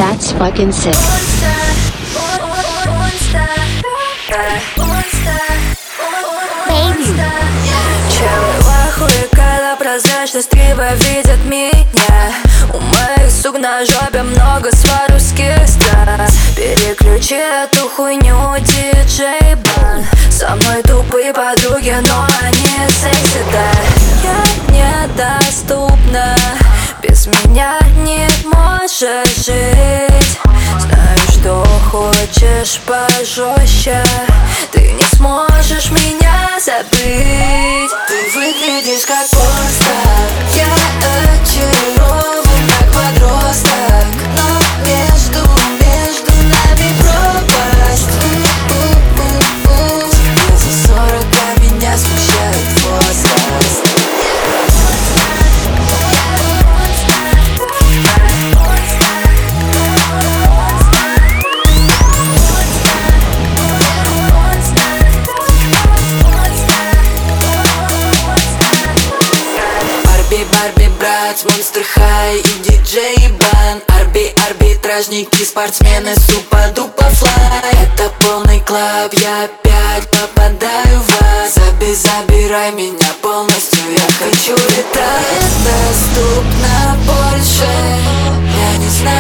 That's fucking sick. Челы в ахуе, когда прозрачность криво видят меня. У моих сук на жопе много сваруских страз. Переключи эту хуйню, диджей Бан. Со мной тупые подруги, но они секси, да. Я недоступна, без меня не можешь жить. Знаю, что хочешь пожестче, ты не сможешь меня забыть. Ты выглядишь как постер, я очарован как подросток, но между нами пропасть. Тебе за 40, а меня смущает возраст. Барби, брат, Monster High и диджей Бан. Арбитражники, спортсмены, супа-дупа флай. Это полный клаб, я опять попадаю в вас. Забирай меня полностью, я хочу летать. Доступно больше, я не знаю.